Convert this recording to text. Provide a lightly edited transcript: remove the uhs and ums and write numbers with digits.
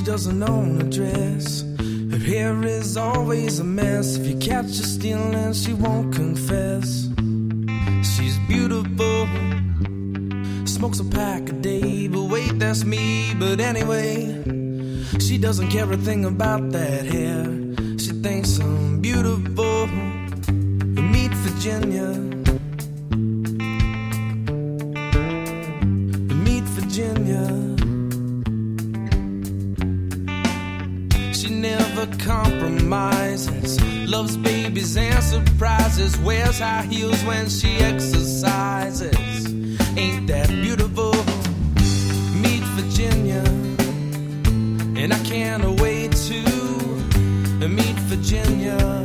doesn't own a dress. Her hair is always a mess. If you catch her stealing, she won't confess. She's beautiful, smokes a pack a day, but wait, that's me. But anyway, she doesn't care a thing about that hair. She thinks I'm beautiful. Meet Virginia. Meet Virginia. She never compromises, loves babies and surprises, wears high heels when she exercises. Ain't that beautiful? Meet Virginia. And I can't wait to meet Virginia.